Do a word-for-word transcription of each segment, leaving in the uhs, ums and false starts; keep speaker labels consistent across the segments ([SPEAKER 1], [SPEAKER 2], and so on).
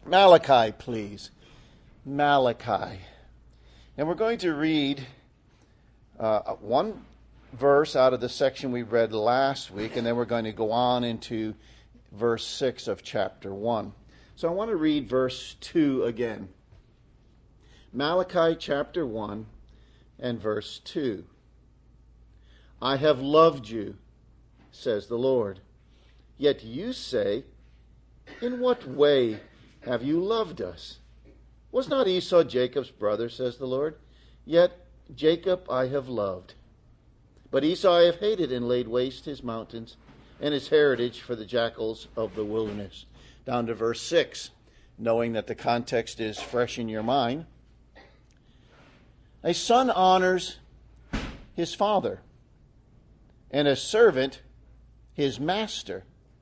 [SPEAKER 1] Malachi, please. Malachi. And we're going to read uh, one verse out of the section we read last week, and then we're going to go on into verse six of chapter one. So I want to read verse two again. Malachi chapter one and verse two. I have loved you, says the Lord. Yet you say, in what way have you loved us? Was not Esau Jacob's brother, says the Lord? Yet Jacob I have loved. But Esau I have hated and laid waste his mountains and his heritage for the jackals of the wilderness. Down to verse six, knowing that the context is fresh in your mind. A son honors his father, and a servant his master.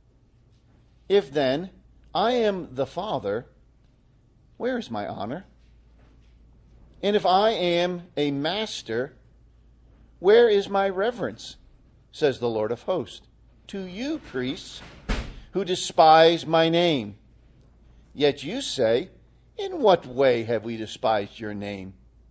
[SPEAKER 1] If then I am the father, where is my honor? And if I am a master, where is my reverence? Says the Lord of hosts. To you, priests, who despise my name. Yet you say, in what way have we despised your name?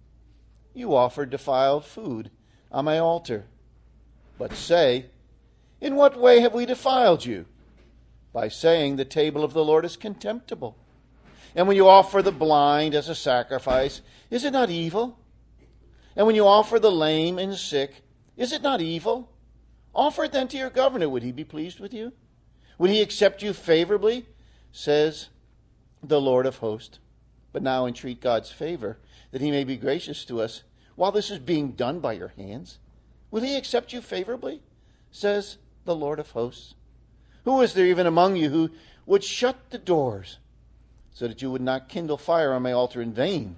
[SPEAKER 1] You offer defiled food on my altar. But say, in what way have we defiled you? By saying the table of the Lord is contemptible. And when you offer the blind as a sacrifice, is it not evil? And when you offer the lame and sick, is it not evil? Offer it then to your governor. Would he be pleased with you? Would he accept you favorably? Says the Lord of hosts. But now entreat God's favor, that he may be gracious to us, while this is being done by your hands. Will he accept you favorably? Says the Lord of hosts. Who is there even among you who would shut the doors, so that you would not kindle fire on my altar in vain?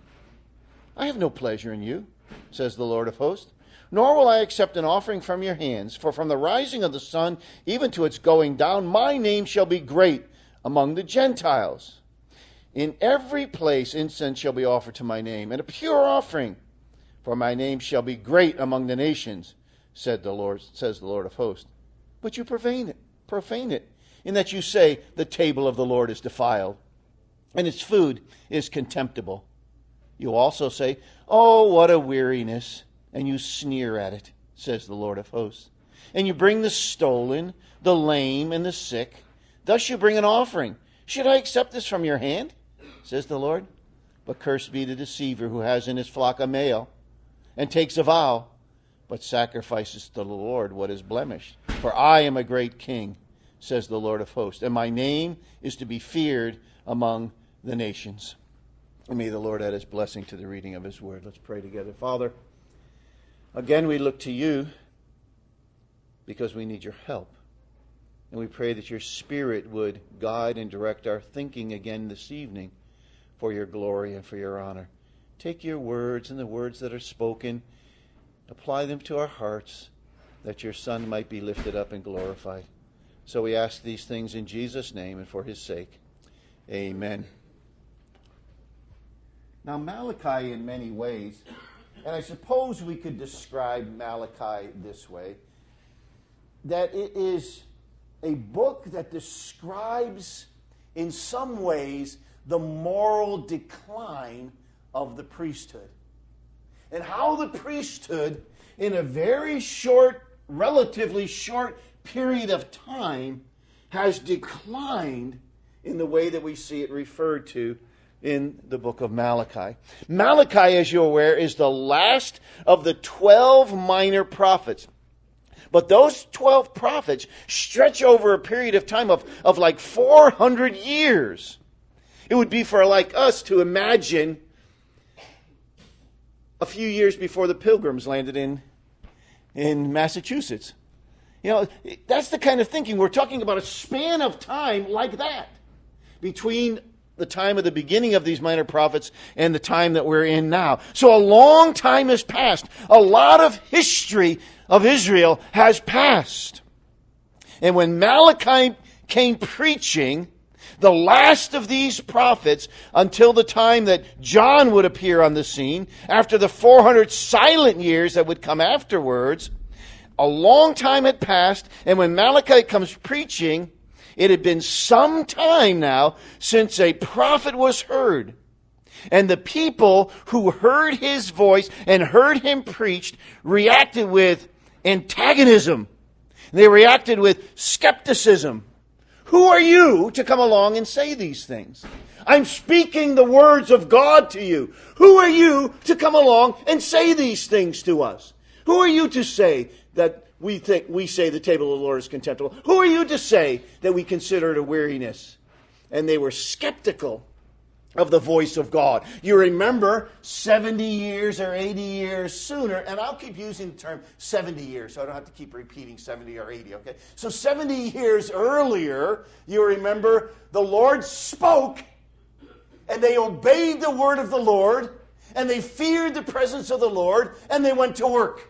[SPEAKER 1] I have no pleasure in you, says the Lord of hosts, nor will I accept an offering from your hands. For from the rising of the sun even to its going down, my name shall be great among the Gentiles. In every place incense shall be offered to my name, and a pure offering, for my name shall be great among the nations, said the Lord, says the Lord of hosts. But you profane it, profane it, in that you say the table of the Lord is defiled, and its food is contemptible. You also say, oh, what a weariness, and you sneer at it, says the Lord of hosts. And you bring the stolen, the lame, and the sick. Thus you bring an offering. Should I accept this from your hand? Says the Lord. But cursed be the deceiver who has in his flock a male, and takes a vow, but sacrifices to the Lord what is blemished. For I am a great king, says the Lord of hosts, and my name is to be feared among the nations. And may the Lord add his blessing to the reading of his word. Let's pray together. Father, again we look to you because we need your help. And we pray that your Spirit would guide and direct our thinking again this evening for your glory and for your honor. Take your words and the words that are spoken, apply them to our hearts, that your Son might be lifted up and glorified. So we ask these things in Jesus' name and for his sake. Amen. Now Malachi in many ways, and I suppose we could describe Malachi this way, that it is a book that describes in some ways the moral decline of the priesthood. And how the priesthood, in a very short, relatively short period of time, has declined in the way that we see it referred to in the book of Malachi. Malachi, as you're aware, is the last of the twelve minor prophets. But those twelve prophets stretch over a period of time of, of like four hundred years. It would be for like us to imagine a few years before the Pilgrims landed in, in Massachusetts. You know, that's the kind of thinking. We're talking about a span of time like that between the time of the beginning of these minor prophets and the time that we're in now. So a long time has passed. A lot of history of Israel has passed. And when Malachi came preaching, the last of these prophets, until the time that John would appear on the scene, after the four hundred silent years that would come afterwards, a long time had passed, and when Malachi comes preaching, It had been some time now since a prophet was heard. And the people who heard his voice and heard him preached reacted with antagonism. They reacted with skepticism. Who are you to come along and say these things? I'm speaking the words of God to you. Who are you to come along and say these things to us? Who are you to say that we think we say the table of the Lord is contemptible? Who are you to say that we consider it a weariness? And they were skeptical of the voice of God. You remember seventy years or eighty years sooner, and I'll keep using the term seventy years, so I don't have to keep repeating seventy or eighty, okay? So seventy years earlier, you remember the Lord spoke, and they obeyed the word of the Lord, and they feared the presence of the Lord, and they went to work.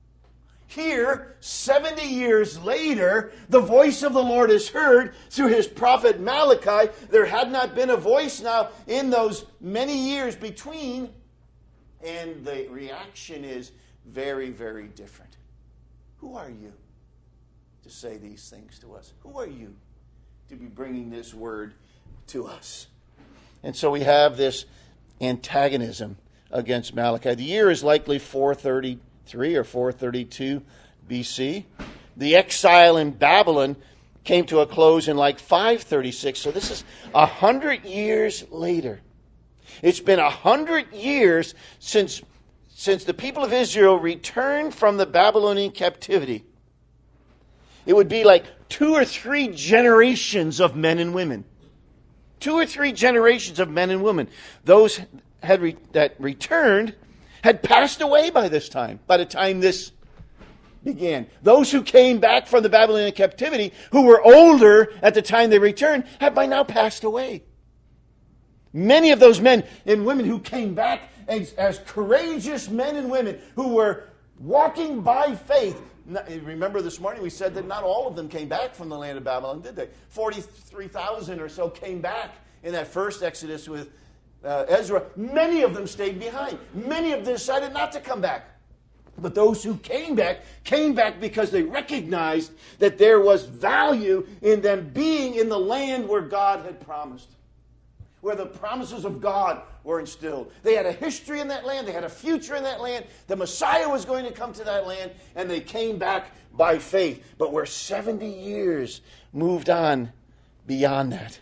[SPEAKER 1] Here, seventy years later, the voice of the Lord is heard through his prophet Malachi. There had not been a voice now in those many years between, and the reaction is very, very different. Who are you to say these things to us? Who are you to be bringing this word to us? And so we have this antagonism against Malachi. The year is likely four thirty-three or four thirty-two B C. The exile in Babylon came to a close in like five thirty-six. So this is a hundred years later. It's been a hundred years since, since the people of Israel returned from the Babylonian captivity. It would be like two or three generations of men and women. Two or three generations of men and women. Those had re- that returned had passed away by this time, by the time this began. Those who came back from the Babylonian captivity, who were older at the time they returned, had by now passed away. Many of those men and women who came back as, as courageous men and women who were walking by faith. Remember this morning we said that not all of them came back from the land of Babylon, did they? forty-three thousand or so came back in that first Exodus with uh, Ezra. Many of them stayed behind. Many of them decided not to come back. But those who came back, came back because they recognized that there was value in them being in the land where God had promised, where the promises of God were instilled. They had a history in that land. They had a future in that land. The Messiah was going to come to that land, and they came back by faith. But we're seventy years moved on beyond that.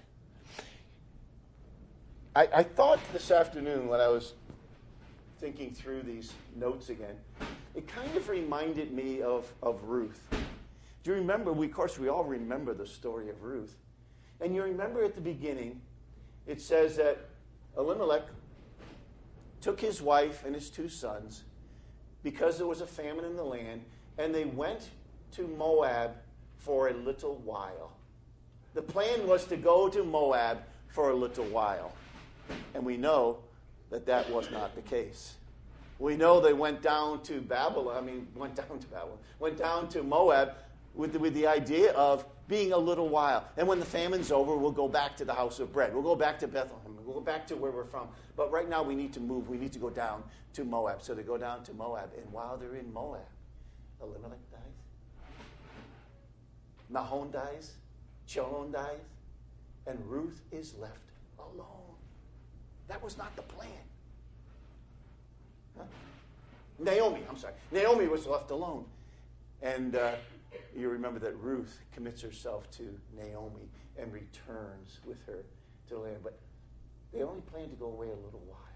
[SPEAKER 1] I, I thought this afternoon when I was thinking through these notes again, it kind of reminded me of, of Ruth. Do you remember? We, of course, we all remember the story of Ruth. And you remember at the beginning, it says that Elimelech took his wife and his two sons because there was a famine in the land, and they went to Moab for a little while. The plan was to go to Moab for a little while. And we know that that was not the case. We know they went down to Babylon, I mean, went down to Babylon, went down to Moab with the, with the idea of being a little while. And when the famine's over, we'll go back to the house of bread. We'll go back to Bethlehem. We'll go back to where we're from. But right now we need to move. We need to go down to Moab. So they go down to Moab. And while they're in Moab, Elimelech dies. Nahon dies. Chalon dies. And Ruth is left alone. That was not the plan. Huh? Naomi, I'm sorry. Naomi was left alone. And uh, you remember that Ruth commits herself to Naomi and returns with her to the land. But they only planned to go away a little while.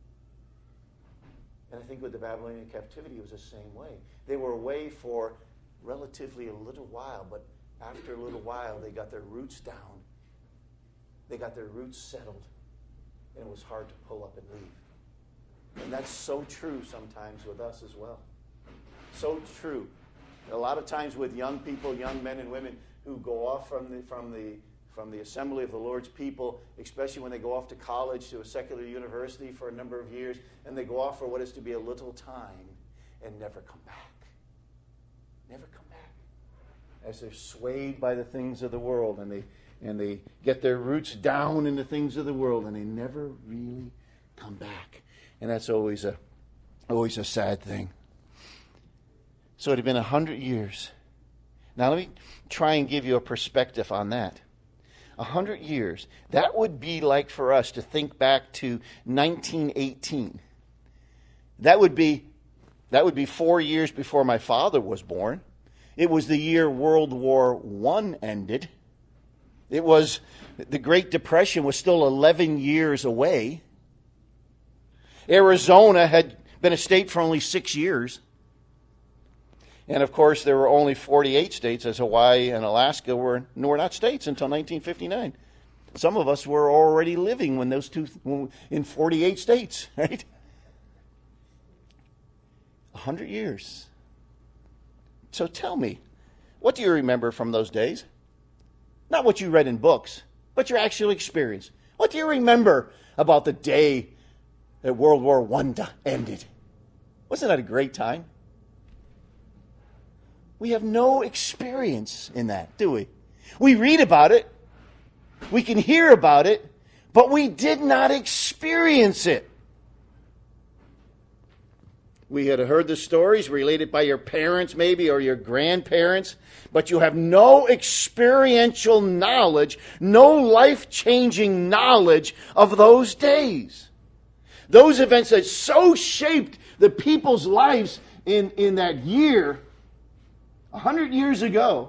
[SPEAKER 1] And I think with the Babylonian captivity, it was the same way. They were away for relatively a little while, but after a little while, they got their roots down. They got their roots settled, and it was hard to pull up and leave. And that's so true sometimes with us as well. So true. A lot of times with young people, young men and women who go off from the from the from the assembly of the Lord's people, especially when they go off to college, to a secular university for a number of years, and they go off for what is to be a little time and never come back. Never come back. As they're swayed by the things of the world, and they and they get their roots down in the things of the world, and they never really come back. And that's always a always a sad thing. So it had been a hundred years. Now let me try and give you a perspective on that. A hundred years. That would be like for us to think back to nineteen eighteen. That would be that would be four years before my father was born. It was the year World War One ended. It was the Great Depression was still eleven years away. Arizona had been a state for only six years. And of course, there were only forty-eight states, as Hawaii and Alaska were, were not states until nineteen fifty-nine. Some of us were already living when those two in forty-eight states, right? A hundred years. So tell me, what do you remember from those days? Not what you read in books, but your actual experience. What do you remember about the day that World War One ended? Wasn't that a great time? We have no experience in that, do we? We read about it, we can hear about it, but we did not experience it. We had heard the stories related by your parents maybe or your grandparents, but you have no experiential knowledge, no life-changing knowledge of those days. Those events that so shaped the people's lives in, in that year, a hundred years ago,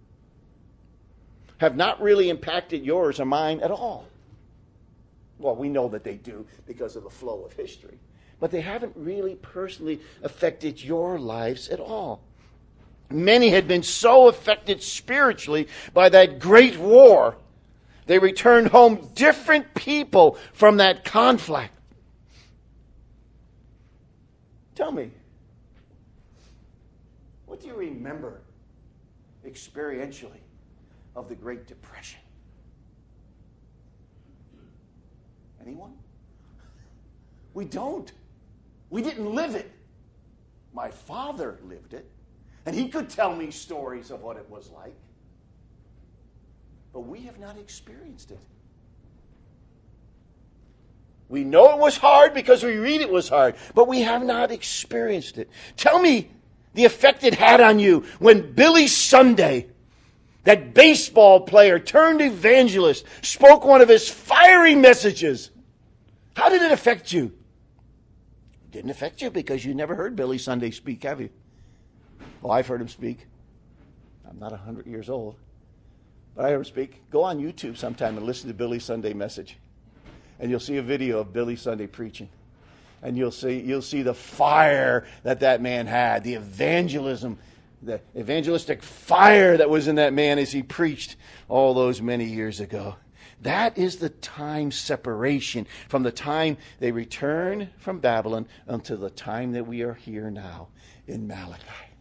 [SPEAKER 1] have not really impacted yours or mine at all. Well, we know that they do because of the flow of history. But they haven't really personally affected your lives at all. Many had been so affected spiritually by that great war, they returned home different people from that conflict. Tell me, what do you remember experientially of the Great Depression? Anyone? We don't. We didn't live it. My father lived it, and he could tell me stories of what it was like. But we have not experienced it. We know it was hard because we read it was hard, but we have not experienced it. Tell me the effect it had on you when Billy Sunday, that baseball player turned evangelist, spoke one of his fiery messages. How did it affect you? It didn't affect you because you never heard Billy Sunday speak, have you? Oh, I've heard him speak. I'm not one hundred years old, but I heard him speak. Go on YouTube sometime and listen to Billy Sunday message. And you'll see a video of Billy Sunday preaching. And you'll see you'll see the fire that that man had, the evangelism, the evangelistic fire that was in that man as he preached all those many years ago. That is the time separation from the time they returned from Babylon until the time that we are here now in Malachi.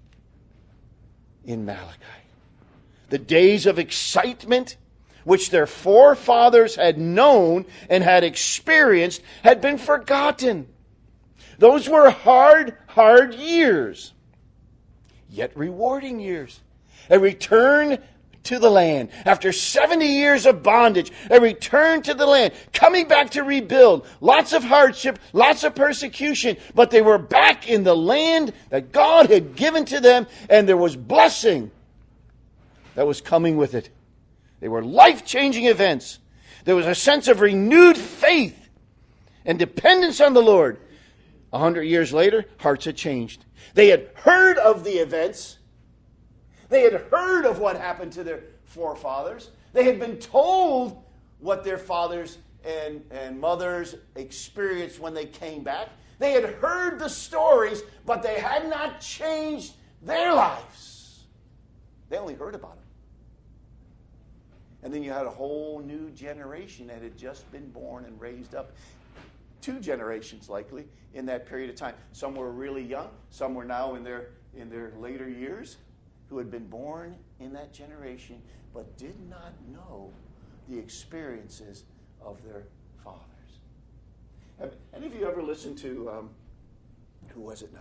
[SPEAKER 1] In Malachi. The days of excitement which their forefathers had known and had experienced had been forgotten. Those were hard, hard years, yet rewarding years. A return to the land. After seventy years of bondage, a return to the land, coming back to rebuild. Lots of hardship, lots of persecution, but they were back in the land that God had given to them, and there was blessing that was coming with it. They were life-changing events. There was a sense of renewed faith and dependence on the Lord. A hundred years later, hearts had changed. They had heard of the events. They had heard of what happened to their forefathers. They had been told what their fathers and, and mothers experienced when they came back. They had heard the stories, but they had not changed their lives. They only heard about it. And then you had a whole new generation that had just been born and raised up. Two generations, likely, in that period of time. Some were really young. Some were now in their in their later years, who had been born in that generation, but did not know the experiences of their fathers. Have any of you ever listened to, um, who was it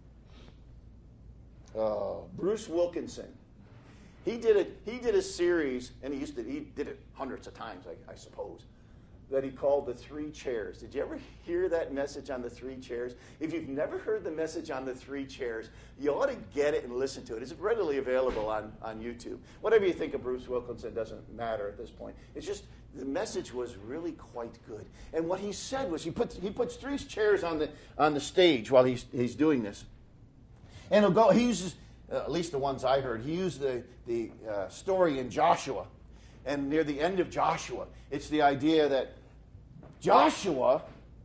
[SPEAKER 1] now? Uh, Bruce Wilkinson. He did it. He did a series, and he used to. He did it hundreds of times, I, I suppose. that he called the three chairs. Did you ever hear that message on the three chairs? If you've never heard the message on the three chairs, you ought to get it and listen to it. It's readily available on, on YouTube. Whatever you think of Bruce Wilkinson doesn't matter at this point. It's just the message was really quite good. And what he said was he puts he puts three chairs on the on the stage while he's he's doing this. And he'll go. He uses uh, at least the ones I heard. He used the the uh, story in Joshua, and near the end of Joshua, it's the idea that Joshua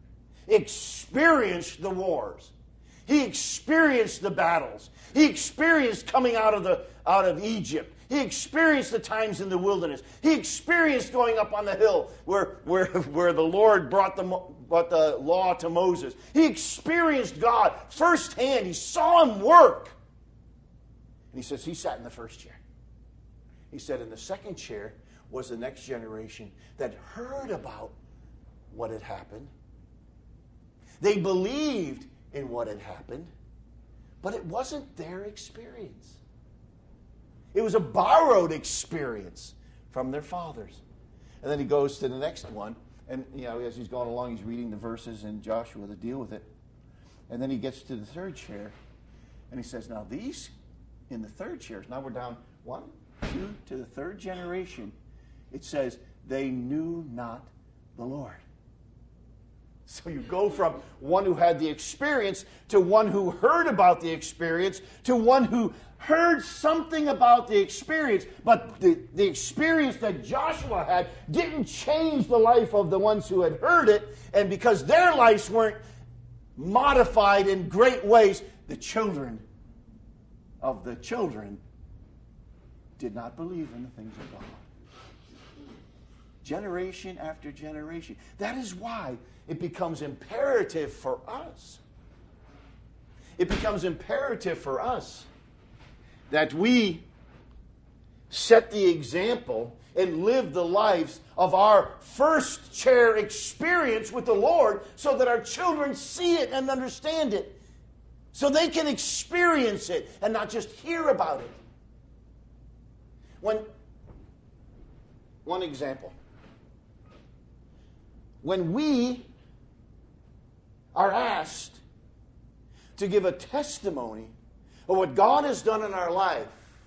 [SPEAKER 1] experienced the wars. He experienced the battles. He experienced coming out of the out of Egypt. He experienced the times in the wilderness. He experienced going up on the hill where, where, where the Lord brought the, brought the law to Moses. He experienced God firsthand. He saw him work. And he says he sat in the first chair. He said in the second chair was the next generation that heard about what had happened. They believed in what had happened, but it wasn't their experience. It was a borrowed experience from their fathers. And then he goes to the next one, and you know, as he's going along, he's reading the verses in Joshua to deal with it. And then he gets to the third chair, and he says, now these in the third chairs, now we're down one, two, to the third generation. It says, they knew not the Lord. So you go from one who had the experience to one who heard about the experience to one who heard something about the experience, but the, the experience that Joshua had didn't change the life of the ones who had heard it, and because their lives weren't modified in great ways, the children of the children did not believe in the things of God. Generation after generation. That is why it becomes imperative for us. It becomes imperative for us that we set the example and live the lives of our first chair experience with the Lord so that our children see it and understand it. So they can experience it and not just hear about it. When, one example. When we are asked to give a testimony of what God has done in our life,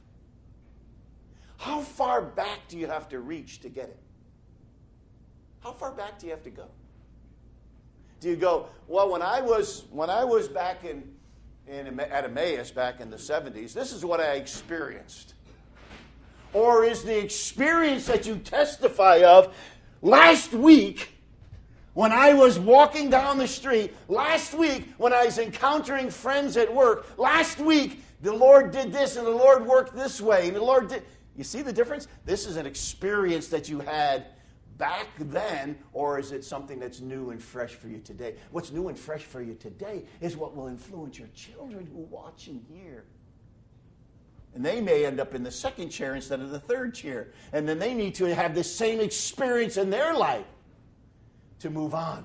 [SPEAKER 1] how far back do you have to reach to get it? How far back do you have to go? Do you go, well, when I was when I was back in, in at Emmaus back in the seventies, this is what I experienced? Or is the experience that you testify of last week when I was walking down the street, last week when I was encountering friends at work, last week the Lord did this and the Lord worked this way and the Lord did... You see the difference? This is an experience that you had back then, or is it something that's new and fresh for you today? What's new and fresh for you today is what will influence your children who watch and hear. And they may end up in the second chair instead of the third chair. And then they need to have the same experience in their life to move on.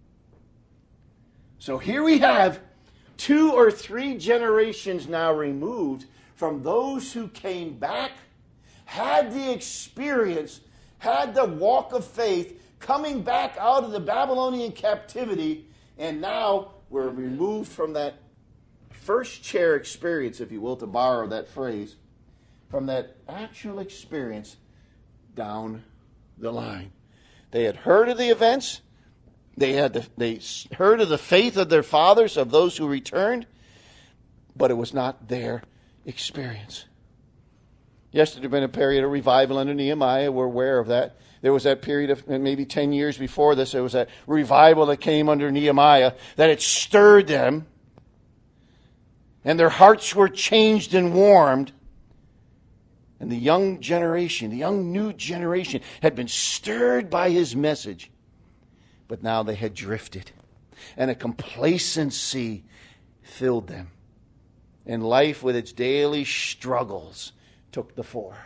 [SPEAKER 1] So here we have two or three generations now removed from those who came back, had the experience, had the walk of faith, coming back out of the Babylonian captivity, and now we're removed from that first chair experience, if you will, to borrow that phrase, from that actual experience down the line. They had heard of the events. They had the, they heard of the faith of their fathers, of those who returned, but it was not their experience. Yes, there had been a period of revival under Nehemiah. We're aware of that. There was that period of maybe ten years before this. There was that revival that came under Nehemiah, that it stirred them, and their hearts were changed and warmed. And the young generation, the young new generation, had been stirred by his message. But now they had drifted, and a complacency filled them. And life with its daily struggles took the fore.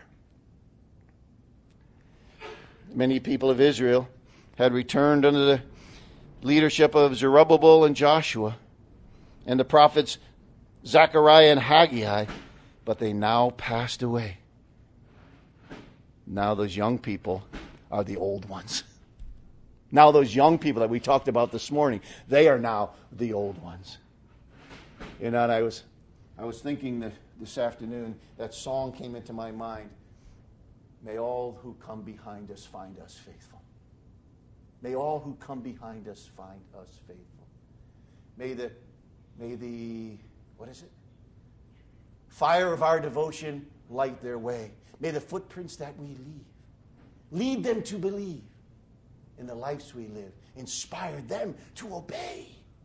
[SPEAKER 1] Many people of Israel had returned under the leadership of Zerubbabel and Joshua and the prophets Zechariah and Haggai, but they now passed away. Now those young people are the old ones. Now those young people that we talked about this morning, they are now the old ones. You know, and I was, I was thinking that this afternoon, that song came into my mind. May all who come behind us find us faithful. May all who come behind us find us faithful. May the, may the, what is it? Fire of our devotion light their way. May the footprints that we leave lead them to believe in the lives we live. Inspire them to obey.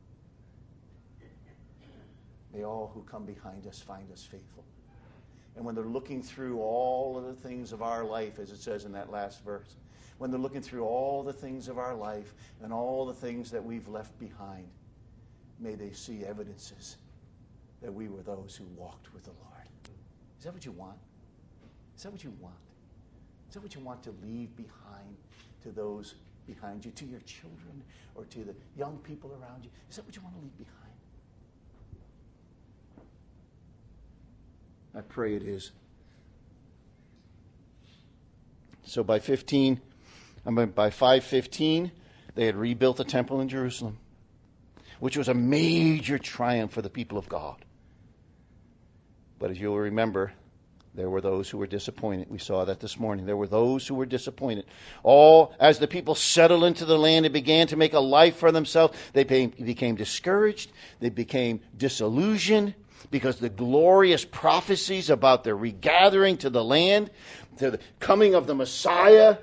[SPEAKER 1] May all who come behind us find us faithful. And when they're looking through all of the things of our life, as it says in that last verse, when they're looking through all the things of our life and all the things that we've left behind, may they see evidences that we were those who walked with the Lord. Is that what you want? Is that what you want? Is that what you want to leave behind to those behind you, to your children or to the young people around you? Is that what you want to leave behind? I pray it is. So by fifteen, I mean by five fifteen, they had rebuilt the temple in Jerusalem, which was a major triumph for the people of God. But as you'll remember, there were those who were disappointed. We saw that this morning. There were those who were disappointed. All, as the people settled into the land and began to make a life for themselves, they became discouraged. They became disillusioned because the glorious prophecies about their regathering to the land, to the coming of the Messiah,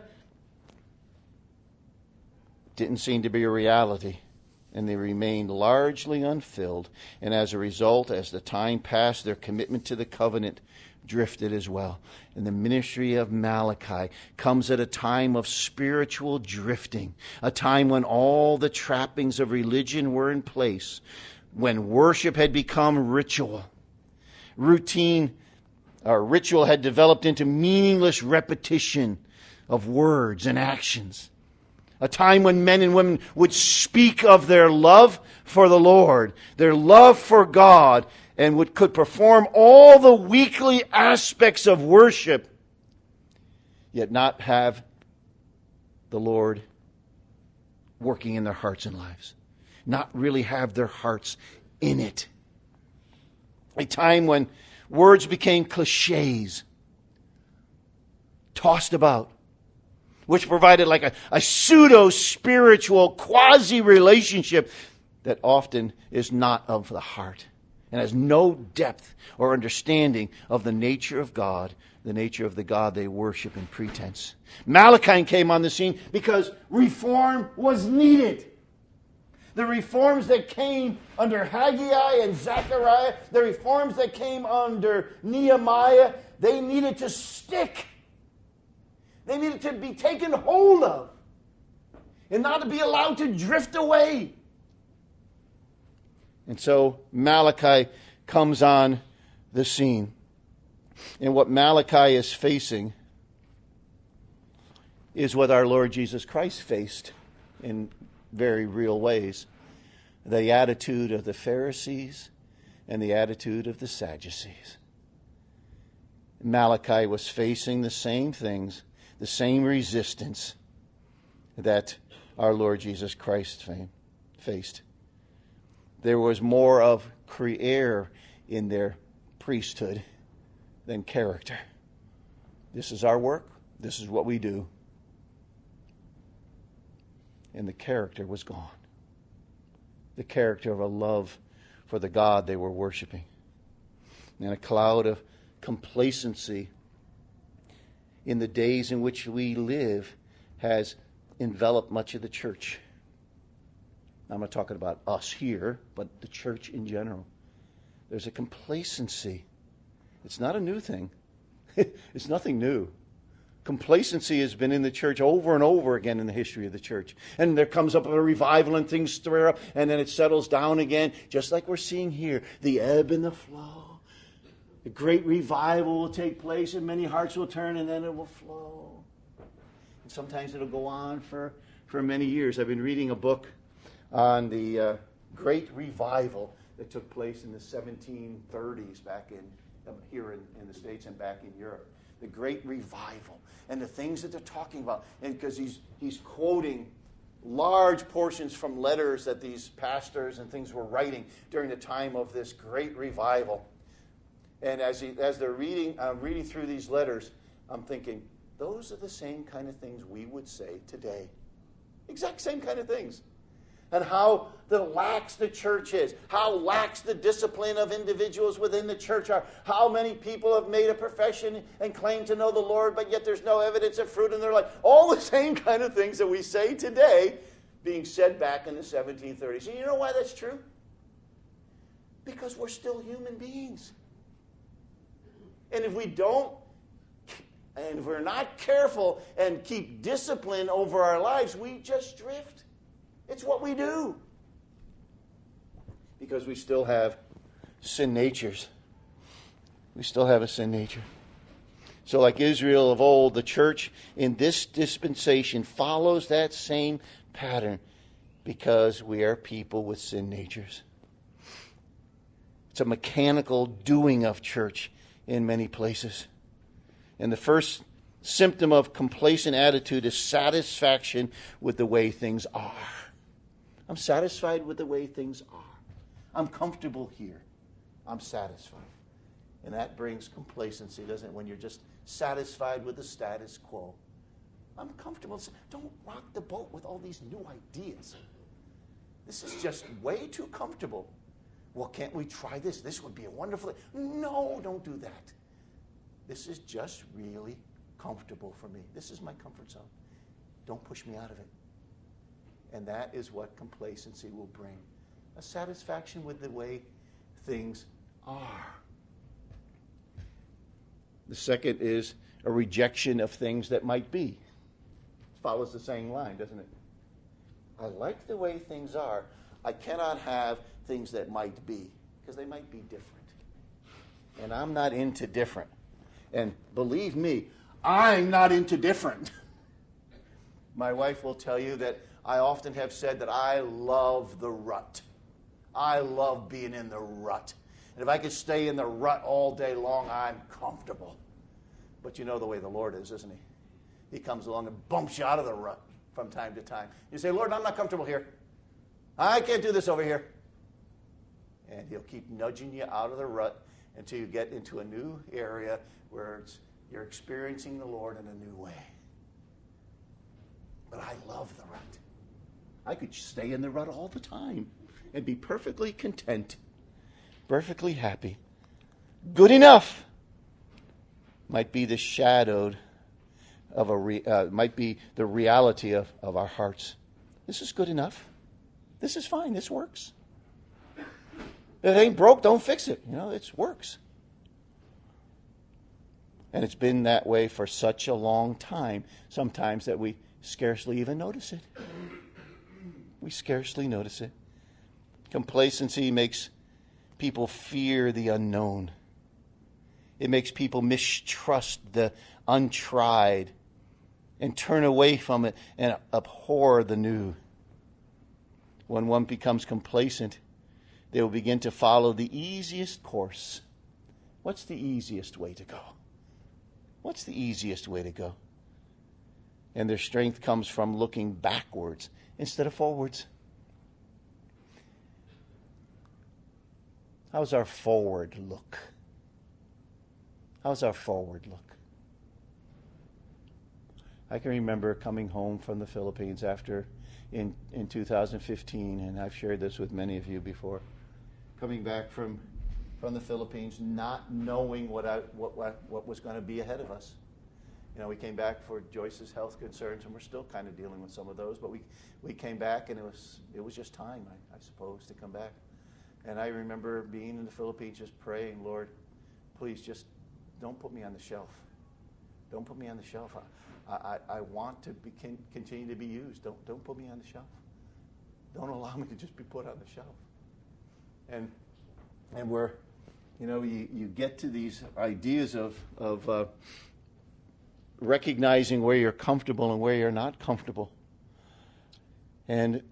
[SPEAKER 1] didn't seem to be a reality. And they remained largely unfilled. And as a result, as the time passed, their commitment to the covenant drifted as well. And the ministry of Malachi comes at a time of spiritual drifting, a time when all the trappings of religion were in place, when worship had become ritual. Routine or ritual had developed into meaningless repetition of words and actions. A time when men and women would speak of their love for the Lord, their love for God, and would could perform all the weekly aspects of worship, yet not have the Lord working in their hearts and lives. Not really have their hearts in it. A time when words became cliches, tossed about, which provided like a, a pseudo-spiritual quasi-relationship that often is not of the heart and has no depth or understanding of the nature of God, the nature of the God they worship in pretense. Malachi came on the scene because reform was needed. The reforms that came under Haggai and Zechariah, the reforms that came under Nehemiah, they needed to stick. They needed to be taken hold of and not to be allowed to drift away. And so Malachi comes on the scene. And what Malachi is facing is what our Lord Jesus Christ faced in very real ways. The attitude of the Pharisees and the attitude of the Sadducees. Malachi was facing the same things, the same resistance that our Lord Jesus Christ faced. There was more of creer in their priesthood than character. This is our work. This is what we do. And the character was gone. The character of a love for the God they were worshiping. And a cloud of complacency in the days in which we live has enveloped much of the church. I'm not talking about us here, but the church in general. There's a complacency. It's not a new thing. It's nothing new. Complacency has been in the church over and over again in the history of the church. And there comes up a revival and things stir up, and then it settles down again, just like we're seeing here. The ebb and the flow. A great revival will take place, and many hearts will turn, and then it will flow. And sometimes it'll go on for, for many years. I've been reading a book on the uh, great revival that took place in the seventeen thirties back in um, here in, in the States and back in Europe. The great revival and the things that they're talking about. And because he's he's quoting large portions from letters that these pastors and things were writing during the time of this great revival. And as he, as they're reading, I'm reading through these letters, I'm thinking, those are the same kind of things we would say today. Exact same kind of things. And how the lax the church is, how lax the discipline of individuals within the church are, how many people have made a profession and claim to know the Lord, but yet there's no evidence of fruit in their life. All the same kind of things that we say today being said back in the seventeen thirties. And you know why that's true? Because we're still human beings. And if we don't, and if we're not careful and keep discipline over our lives, we just drift. It's what we do. Because we still have sin natures. We still have a sin nature. So like Israel of old, the church in this dispensation follows that same pattern because we are people with sin natures. It's a mechanical doing of church in many places. And the first symptom of complacent attitude is satisfaction with the way things are. I'm satisfied with the way things are. I'm comfortable here. I'm satisfied. And that brings complacency, doesn't it? When you're just satisfied with the status quo. I'm comfortable. Don't rock the boat with all these new ideas. This is just way too comfortable. Well, can't we try this? This would be a wonderful thing. No, don't do that. This is just really comfortable for me. This is my comfort zone. Don't push me out of it. And that is what complacency will bring. A satisfaction with the way things are. The second is a rejection of things that might be. It follows the same line, doesn't it? I like the way things are. I cannot have things that might be, because they might be different. And I'm not into different. And believe me, I'm not into different. My wife will tell you that I often have said that I love the rut. I love being in the rut. And if I could stay in the rut all day long, I'm comfortable. But you know the way the Lord is, isn't he? He comes along and bumps you out of the rut from time to time. You say, Lord, I'm not comfortable here. I can't do this over here. And he'll keep nudging you out of the rut until you get into a new area where it's, you're experiencing the Lord in a new way. But I love the rut. I could stay in the rut all the time and be perfectly content, perfectly happy. Good enough might be the shadowed of a re, uh, might be the reality of, of our hearts. This is good enough. This is fine. This works. If it ain't broke, don't fix it. You know, it works. And it's been that way for such a long time, sometimes that we scarcely even notice it. We scarcely notice it. Complacency makes people fear the unknown. It makes people mistrust the untried and turn away from it and abhor the new. When one becomes complacent, they will begin to follow the easiest course. What's the easiest way to go? What's the easiest way to go? And their strength comes from looking backwards instead of forwards. How's our forward look? How's our forward look? I can remember coming home from the Philippines after in, in two thousand fifteen, and I've shared this with many of you before. Coming back from from the Philippines, not knowing what I, what, what what was going to be ahead of us. You know, we came back for Joyce's health concerns, and we're still kind of dealing with some of those. But we, we came back, and it was it was just time, I, I suppose, to come back. And I remember being in the Philippines, just praying, Lord, please just don't put me on the shelf. Don't put me on the shelf. I I, I want to be, can, continue to be used. Don't don't put me on the shelf. Don't allow me to just be put on the shelf. And and we're, you know, you, you get to these ideas of of uh, recognizing where you're comfortable and where you're not comfortable. And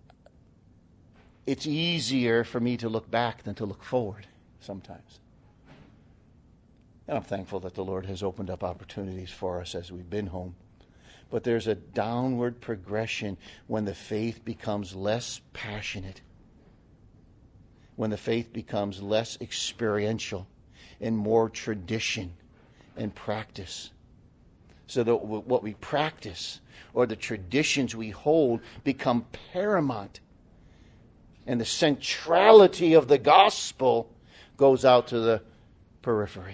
[SPEAKER 1] it's easier for me to look back than to look forward sometimes. And I'm thankful that the Lord has opened up opportunities for us as we've been home. But there's a downward progression when the faith becomes less passionate, when the faith becomes less experiential and more tradition and practice. So that what we practice or the traditions we hold become paramount. And the centrality of the gospel goes out to the periphery.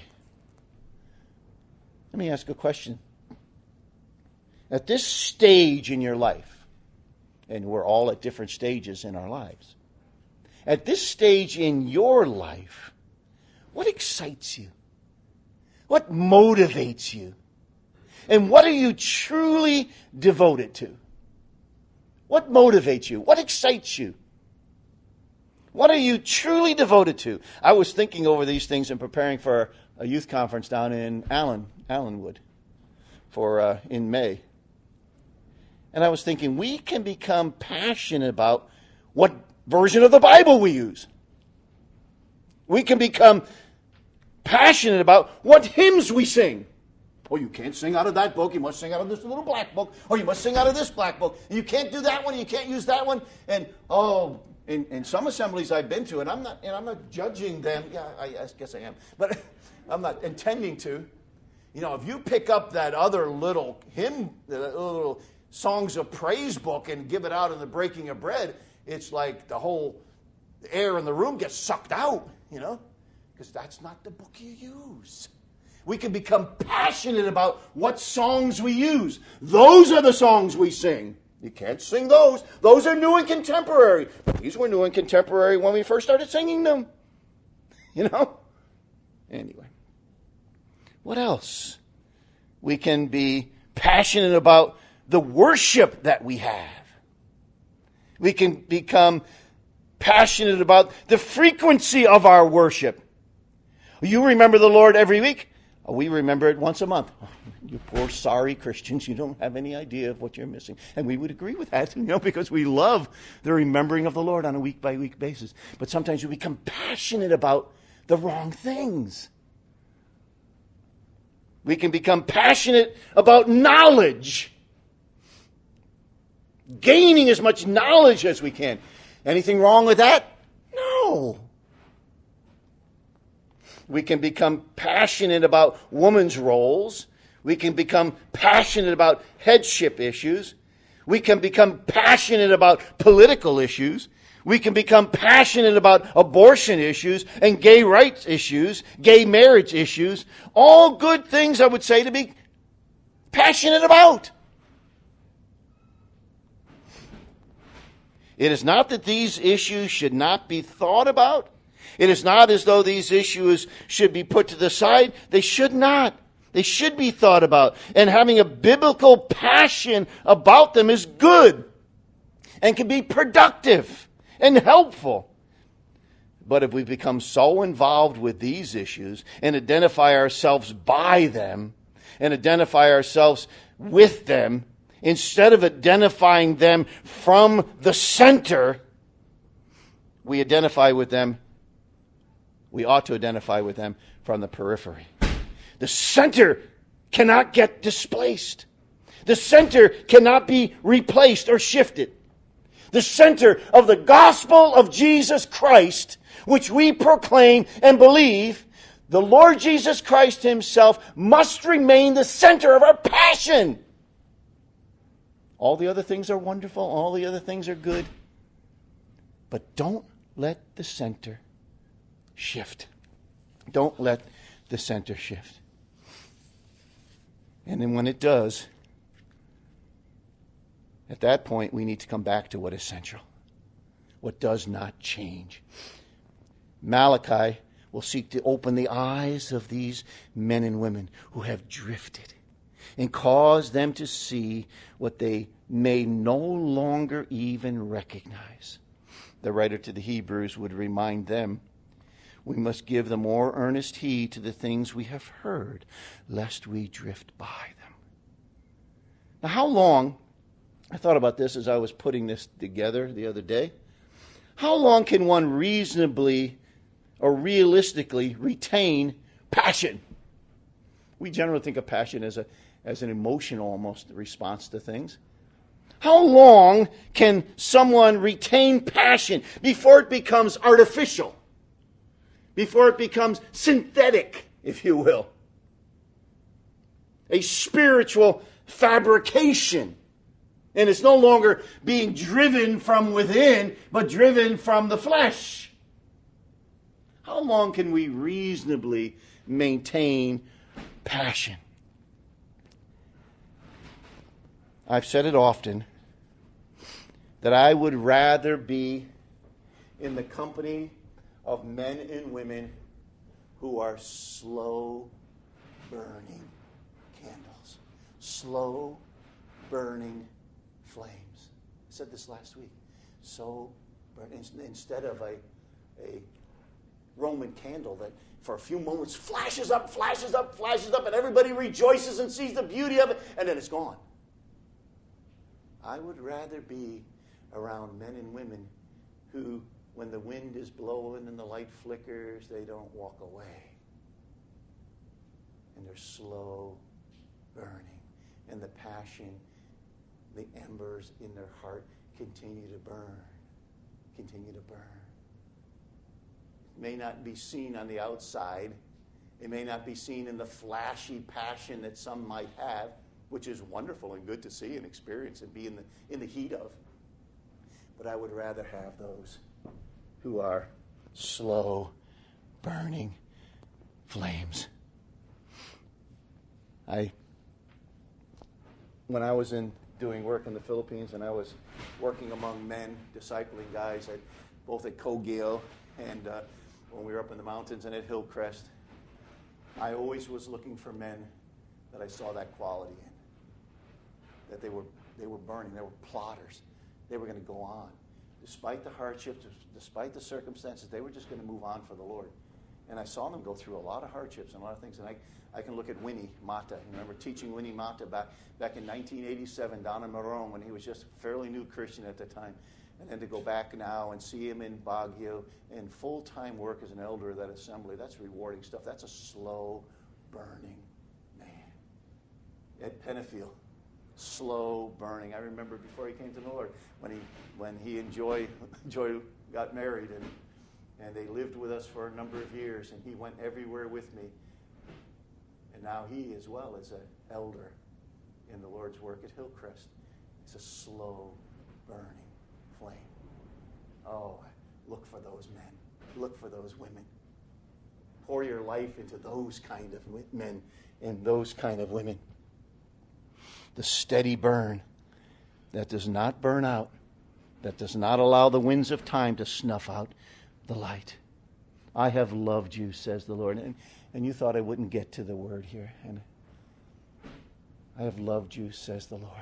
[SPEAKER 1] Let me ask a question. At this stage in your life, and we're all at different stages in our lives, at this stage in your life, what excites you? What motivates you? And what are you truly devoted to? What motivates you? What excites you? What are you truly devoted to? I was thinking over these things and preparing for a youth conference down in Allen, Allenwood for uh, in May. And I was thinking, we can become passionate about what version of the Bible we use. We can become passionate about what hymns we sing. Oh, you can't sing out of that book. You must sing out of this little black book. Or you must sing out of this black book. You can't do that one. You can't use that one. And, oh, in, in some assemblies I've been to, and I'm not and I'm not judging them. Yeah, I, I guess I am. But I'm not intending to. You know, if you pick up that other little hymn, the little songs of praise book and give it out in the breaking of bread, it's like the whole air in the room gets sucked out, you know, because that's not the book you use. We can become passionate about what songs we use. Those are the songs we sing. You can't sing those. Those are new and contemporary. These were new and contemporary when we first started singing them. You know? Anyway. What else? We can be passionate about the worship that we have. We can become passionate about the frequency of our worship. You remember the Lord every week? We remember it once a month. Oh, you poor sorry Christians, you don't have any idea of what you're missing. And we would agree with that, you know, because we love the remembering of the Lord on a week-by-week basis. But sometimes we become passionate about the wrong things. We can become passionate about knowledge. Gaining as much knowledge as we can. Anything wrong with that? No. We can become passionate about women's roles. We can become passionate about headship issues. We can become passionate about political issues. We can become passionate about abortion issues and gay rights issues, gay marriage issues. All good things, I would say, to be passionate about. It is not that these issues should not be thought about. It is not as though these issues should be put to the side. They should not. They should be thought about. And having a biblical passion about them is good and can be productive and helpful. But if we become so involved with these issues and identify ourselves by them and identify ourselves with them, instead of identifying them from the center, we identify with them We ought to identify with them from the periphery. The center cannot get displaced. The center cannot be replaced or shifted. The center of the gospel of Jesus Christ, which we proclaim and believe, the Lord Jesus Christ himself must remain the center of our passion. All the other things are wonderful. All the other things are good. But don't let the center shift. Don't let the center shift. And then when it does, at that point, we need to come back to what is central, what does not change. Malachi will seek to open the eyes of these men and women who have drifted and cause them to see what they may no longer even recognize. The writer to the Hebrews would remind them, we must give the more earnest heed to the things we have heard, lest we drift by them. Now, how long, I thought about this as I was putting this together the other day, how long can one reasonably or realistically retain passion? We generally think of passion as a as an emotional almost response to things. How long can someone retain passion before it becomes artificial? Before it becomes synthetic, if you will? A spiritual fabrication. And it's no longer being driven from within, but driven from the flesh. How long can we reasonably maintain passion? I've said it often that I would rather be in the company of men and women who are slow burning candles, slow burning flames. I said this last week. So burn, instead of a, a Roman candle that for a few moments flashes up, flashes up, flashes up, and everybody rejoices and sees the beauty of it, and then it's gone. I would rather be around men and women who, when the wind is blowing and the light flickers, they don't walk away. And they're slow burning. And the passion, the embers in their heart continue to burn. Continue to burn. It may not be seen on the outside. It may not be seen in the flashy passion that some might have, which is wonderful and good to see and experience and be in the in the heat of. But I would rather have those who are slow burning flames. I, when I was in doing work in the Philippines and I was working among men, discipling guys at both at Cogeo and uh, when we were up in the mountains and at Hillcrest, I always was looking for men that I saw that quality in. That they were they were burning, they were plotters. They were going to go on. Despite the hardships, despite the circumstances, they were just going to move on for the Lord. And I saw them go through a lot of hardships and a lot of things. And I, I can look at Winnie Mata. I remember teaching Winnie Mata back, back in nineteen eighty-seven down in Marone when he was just a fairly new Christian at the time. And then to go back now and see him in Baguio in full-time work as an elder of that assembly, that's rewarding stuff. That's a slow burning man. Ed Pennifield. Slow burning. I remember before he came to the Lord, when he when he and Joy Joy got married and and they lived with us for a number of years, and he went everywhere with me. And now he as well is an elder in the Lord's work at Hillcrest. It's a slow burning flame. Oh, look for those men. Look for those women. Pour your life into those kind of men and those kind of women. The steady burn that does not burn out, that does not allow the winds of time to snuff out the light. I have loved you, says the Lord. And, and you thought I wouldn't get to the word here. And I have loved you, says the Lord.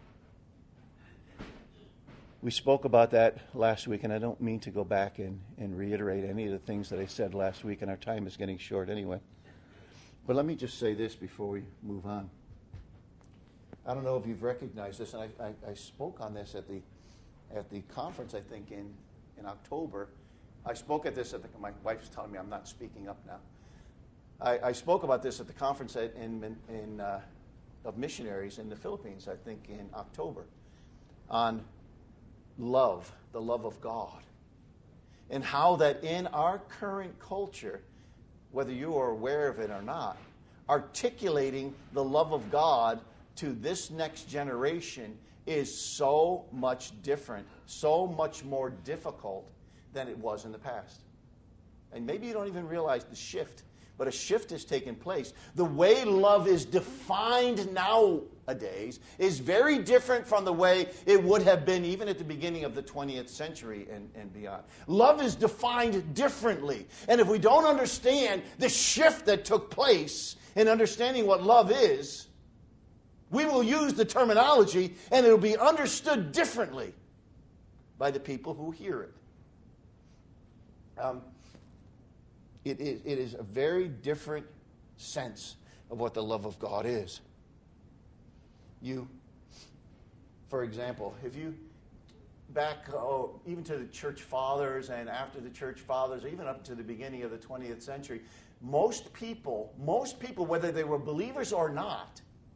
[SPEAKER 1] We spoke about that last week, and I don't mean to go back and, and reiterate any of the things that I said last week, and our time is getting short anyway. But let me just say this before we move on. I don't know if you've recognized this, and I, I, I spoke on this at the at the conference, I think, in, in October. I spoke at this at the, my wife's telling me I'm not speaking up now. I, I spoke about this at the conference at, in, in uh, of missionaries in the Philippines, I think, in October, on love, the love of God, and how that in our current culture, whether you are aware of it or not, articulating the love of God to this next generation is so much different, so much more difficult than it was in the past. And maybe you don't even realize the shift, but a shift has taken place. The way love is defined nowadays is very different from the way it would have been even at the beginning of the twentieth century and, and beyond. Love is defined differently. And if we don't understand the shift that took place in understanding what love is, we will use the terminology and it will be understood differently by the people who hear it. Um, it, is, it is a very different sense of what the love of God is. You, for example, if you back oh, even to the church fathers and after the church fathers, even up to the beginning of the twentieth century, most people, most people, whether they were believers or not,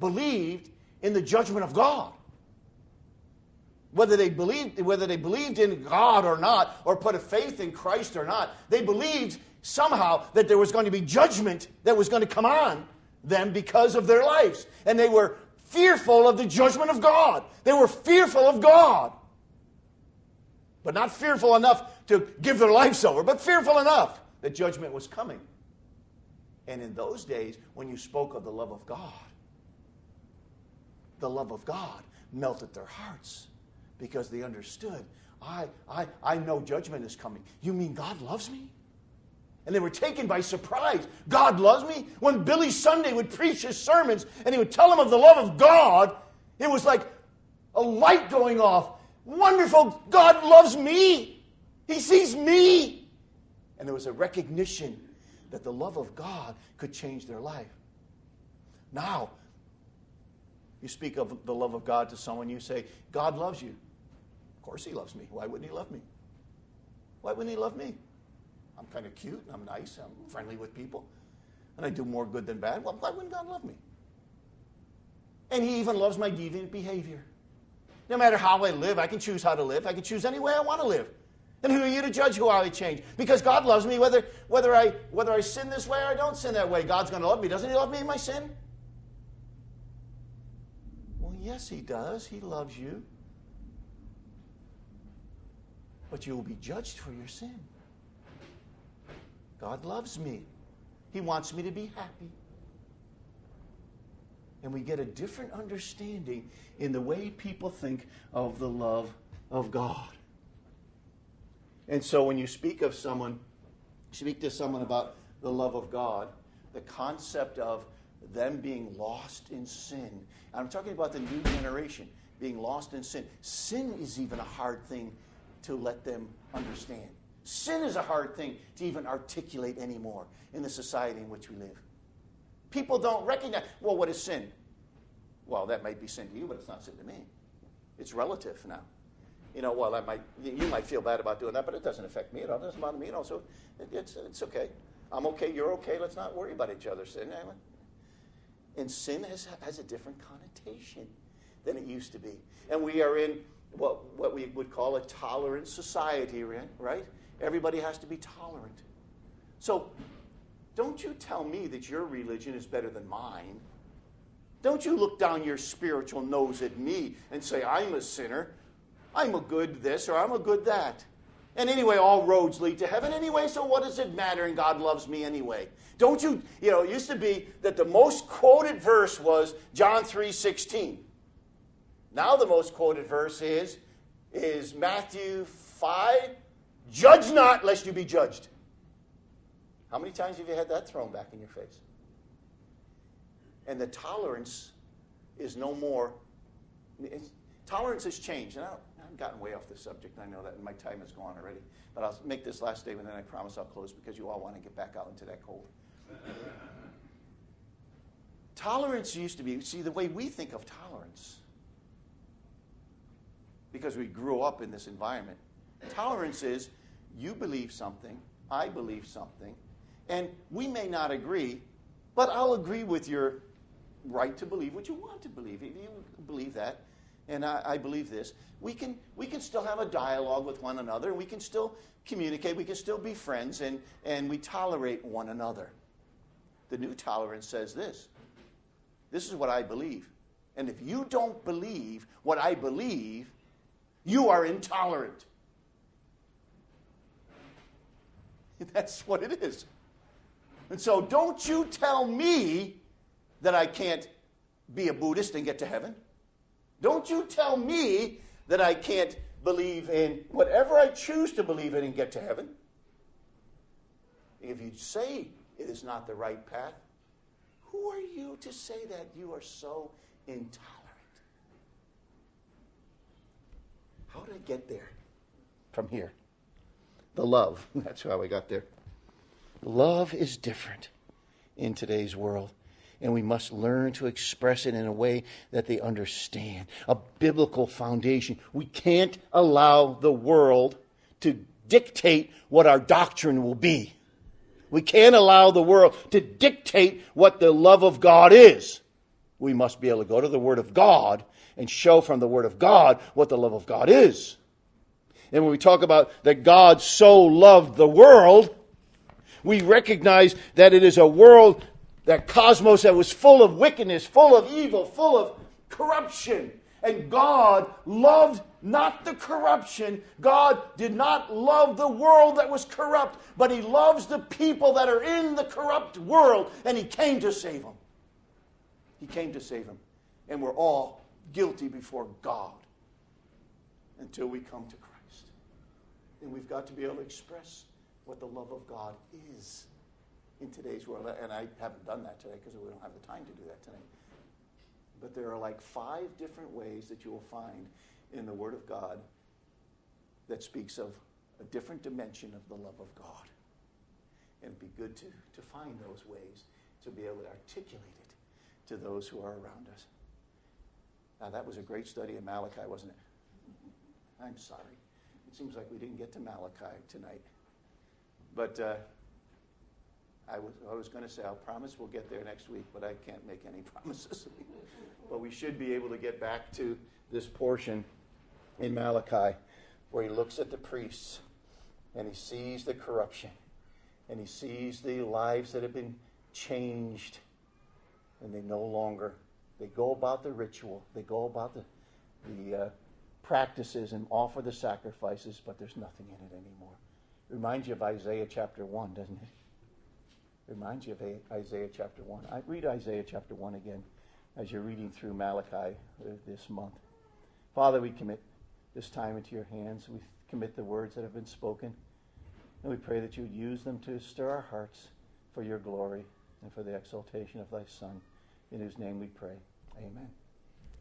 [SPEAKER 2] believed in the judgment of God. Whether they believed, whether they believed in God or not, or put a faith in Christ or not, they believed somehow that there was going to be judgment that was going to come on them because of their lives. And they were fearful of the judgment of God. They were fearful of God. But not fearful enough to give their lives over, but fearful enough that judgment was coming. And in those days, when you spoke of the love of God, the love of God melted their hearts because they understood, I, I, I know judgment is coming. You mean God loves me? And they were taken by surprise. God loves me? When Billy Sunday would preach his sermons and he would tell them of the love of God, it was like a light going off. Wonderful, God loves me. He sees me. And there was a recognition that the love of God could change their life. Now, you speak of the love of God to someone, you say, God loves you. Of course he loves me. Why wouldn't he love me? Why wouldn't he love me? I'm kind of cute, I'm nice, I'm friendly with people, and I do more good than bad. Well, why wouldn't God love me? And he even loves my deviant behavior. No matter how I live, I can choose how to live. I can choose any way I want to live. And who are you to judge who I change? Because God loves me whether, whether, I, whether I sin this way or I don't sin that way. God's going to love me. Doesn't he love me in my sin? Well, yes, he does. He loves you. But you will be judged for your sin. God loves me. He wants me to be happy. And we get a different understanding in the way people think of the love of God. And so when you speak of someone, speak to someone about the love of God, the concept of them being lost in sin. And I'm talking about the new generation being lost in sin. Sin is even a hard thing to let them understand. Sin is a hard thing to even articulate anymore in the society in which we live. People don't recognize, well, what is sin? Well, that might be sin to you, but it's not sin to me. It's relative now. You know, well, that might you might feel bad about doing that, but it doesn't affect me at all. It doesn't bother me at all. So it, it's it's okay. I'm okay. You're okay. Let's not worry about each other. Sin, and sin has has a different connotation than it used to be. And we are in what what we would call a tolerant society, right? Everybody has to be tolerant. So don't you tell me that your religion is better than mine. Don't you look down your spiritual nose at me and say, I'm a sinner. I'm a good this or I'm a good that. And anyway, all roads lead to heaven anyway, so what does it matter? And God loves me anyway. Don't you, you know, it used to be that the most quoted verse was John three sixteen. Now the most quoted verse is, is Matthew five, judge not lest you be judged. How many times have you had that thrown back in your face? And the tolerance is no more. Tolerance has changed. And I I've gotten way off this subject, and I know that, and my time is gone already. But I'll make this last statement, and then I promise I'll close because you all want to get back out into that cold. Tolerance used to be, see, the way we think of tolerance, because we grew up in this environment, tolerance is you believe something, I believe something, and we may not agree, but I'll agree with your right to believe what you want to believe. If you believe that, and I, I believe this, we can we can still have a dialogue with one another. We can still communicate. We can still be friends, and, and we tolerate one another. The new tolerance says this. This is what I believe. And if you don't believe what I believe, you are intolerant. That's what it is. And so don't you tell me that I can't be a Buddhist and get to heaven. Don't you tell me that I can't believe in whatever I choose to believe in and get to heaven. If you say it is not the right path, who are you to say that? You are so intolerant. How did I get there? From here. The love. That's how I got there. Love is different in today's world. And we must learn to express it in a way that they understand. A biblical foundation. We can't allow the world to dictate what our doctrine will be. We can't allow the world to dictate what the love of God is. We must be able to go to the Word of God and show from the Word of God what the love of God is. And when we talk about that God so loved the world, we recognize that it is a world, that cosmos that was full of wickedness, full of evil, full of corruption. And God loved not the corruption. God did not love the world that was corrupt, but He loves the people that are in the corrupt world, and He came to save them. He came to save them. And we're all guilty before God until we come to Christ. And we've got to be able to express what the love of God is in today's world. And I haven't done that today because we don't have the time to do that today. But there are like five different ways that you will find in the Word of God that speaks of a different dimension of the love of God. And it'd be good to, to find those ways, to be able to articulate it to those who are around us. Now, that was a great study in Malachi, wasn't it? I'm sorry. It seems like we didn't get to Malachi tonight. But uh, I was, I was going to say, I'll promise we'll get there next week, but I can't make any promises. But we should be able to get back to this portion in Malachi where he looks at the priests and he sees the corruption and he sees the lives that have been changed, and they no longer, they go about the ritual, they go about the, the uh, practices and offer the sacrifices, but there's nothing in it anymore. It reminds you of Isaiah chapter one, doesn't it? It reminds you of Isaiah chapter one. I read Isaiah chapter one again as you're reading through Malachi this month. Father, we commit this time into your hands. We commit the words that have been spoken. And we pray that you would use them to stir our hearts for your glory and for the exaltation of thy Son, in whose name we pray. Amen.